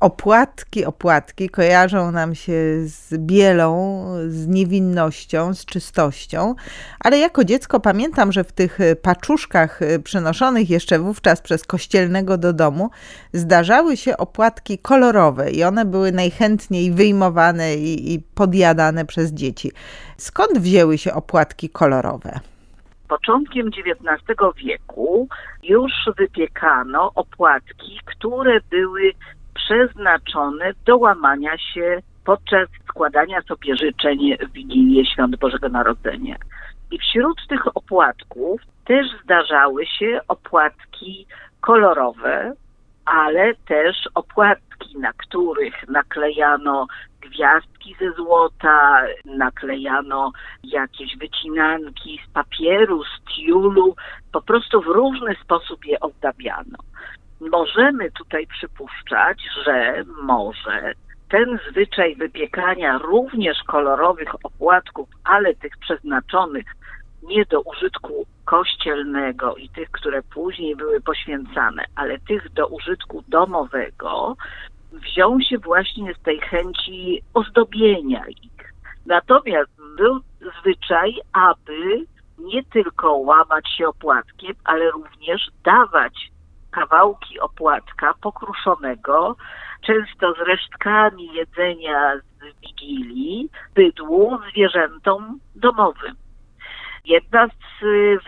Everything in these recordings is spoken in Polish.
Opłatki kojarzą nam się z bielą, z niewinnością, z czystością, ale jako dziecko pamiętam, że w tych paczuszkach przynoszonych jeszcze wówczas przez kościelnego do domu zdarzały się opłatki kolorowe i one były najchętniej wyjmowane i podjadane przez dzieci. Skąd wzięły się opłatki kolorowe? Początkiem XIX wieku już wypiekano opłatki, które były przeznaczone do łamania się podczas składania sobie życzeń w Wigilię Świąt Bożego Narodzenia. I wśród tych opłatków też zdarzały się opłatki kolorowe, ale też opłatki, na których naklejano gwiazdki ze złota, naklejano jakieś wycinanki z papieru, z tiulu, po prostu w różny sposób je ozdabiano. Możemy tutaj przypuszczać, że może ten zwyczaj wypiekania również kolorowych opłatków, ale tych przeznaczonych nie do użytku kościelnego i tych, które później były poświęcane, ale tych do użytku domowego, wziął się właśnie z tej chęci ozdobienia ich. Natomiast był zwyczaj, aby nie tylko łamać się opłatkiem, ale również dawać kawałki opłatka pokruszonego, często z resztkami jedzenia z Wigilii, bydłu, zwierzętom domowym. Jedna z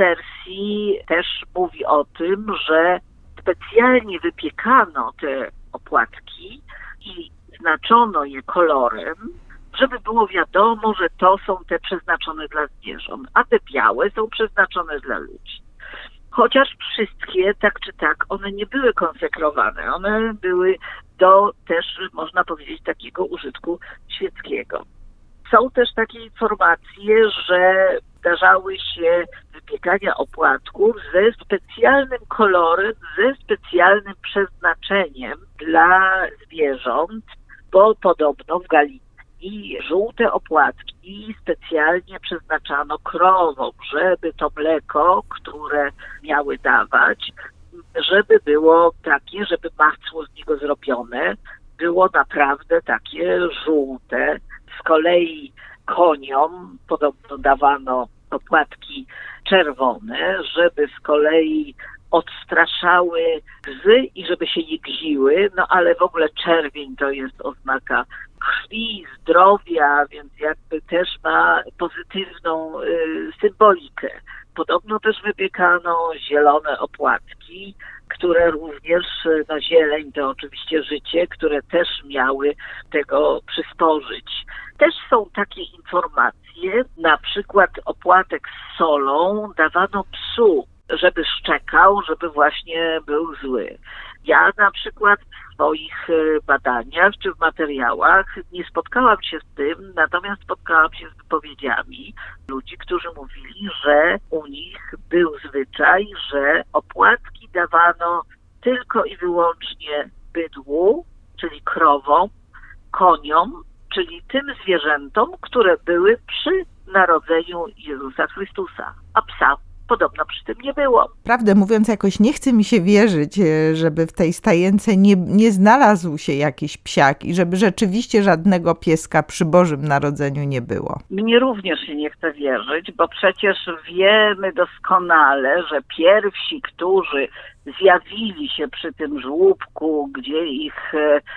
wersji też mówi o tym, że specjalnie wypiekano te opłatki i znaczono je kolorem, żeby było wiadomo, że to są te przeznaczone dla zwierząt, a te białe są przeznaczone dla ludzi. Chociaż wszystkie, tak czy tak, one nie były konsekrowane. One były do też, można powiedzieć, takiego użytku świeckiego. Są też takie informacje, że zdarzały się wypiekania opłatków ze specjalnym kolorem, ze specjalnym przeznaczeniem dla zwierząt, bo podobno w Galicji żółte opłatki specjalnie przeznaczano krowom, żeby to mleko, które miały dawać, żeby było takie, żeby masło z niego zrobione było naprawdę takie żółte. Z kolei koniom podobno dawano opłatki czerwone, żeby z kolei odstraszały bzy i żeby się nie gziły, no ale w ogóle czerwień to jest oznaka krwi, zdrowia, więc jakby też ma pozytywną symbolikę. Podobno też wypiekano zielone opłatki, które również, no zieleń to oczywiście życie, które też miały tego przysporzyć. Też są takie informacje, na przykład opłatek z solą dawano psu, żeby szczekał, żeby właśnie był zły. Ja na przykład w swoich badaniach czy w materiałach nie spotkałam się z tym, natomiast spotkałam się z wypowiedziami ludzi, którzy mówili, że u nich był zwyczaj, że opłatki dawano tylko i wyłącznie bydłu, czyli krowom, koniom, czyli tym zwierzętom, które były przy narodzeniu Jezusa Chrystusa, a psa podobno przy tym nie było. Prawdę mówiąc, jakoś nie chce mi się wierzyć, żeby w tej stajence nie znalazł się jakiś psiak i żeby rzeczywiście żadnego pieska przy Bożym Narodzeniu nie było. Mnie również się nie chce wierzyć, bo przecież wiemy doskonale, że pierwsi, którzy zjawili się przy tym żłóbku, gdzie ich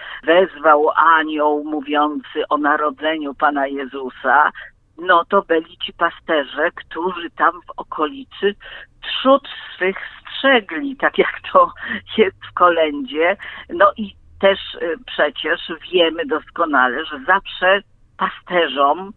wezwał anioł mówiący o narodzeniu Pana Jezusa, no to byli ci pasterze, którzy tam w okolicy trzód swych strzegli, tak jak to jest w kolędzie. No i też przecież wiemy doskonale, że zawsze pasterzom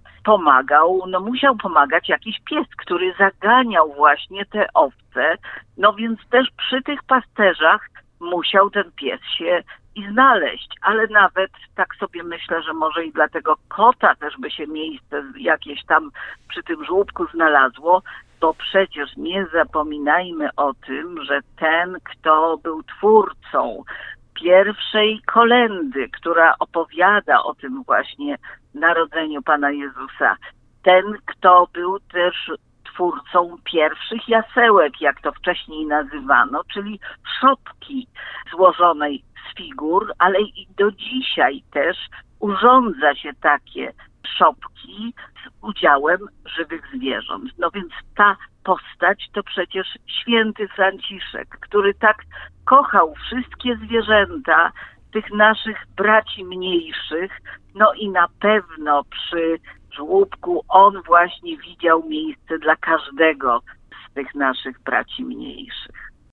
musiał pomagać jakiś pies, który zaganiał właśnie te owce. No więc też przy tych pasterzach musiał ten pies się i znaleźć, ale nawet tak sobie myślę, że może i dla tego kota też by się miejsce jakieś tam przy tym żłóbku znalazło, bo przecież nie zapominajmy o tym, że ten, kto był twórcą pierwszej kolędy, która opowiada o tym właśnie narodzeniu Pana Jezusa, ten, kto był też twórcą pierwszych jasełek, jak to wcześniej nazywano, czyli szopki złożonej z figur, ale i do dzisiaj też urządza się takie szopki z udziałem żywych zwierząt. No więc ta postać to przecież święty Franciszek, który tak kochał wszystkie zwierzęta, tych naszych braci mniejszych, no i na pewno przy żłóbku on właśnie widział miejsce dla każdego z tych naszych braci mniejszych.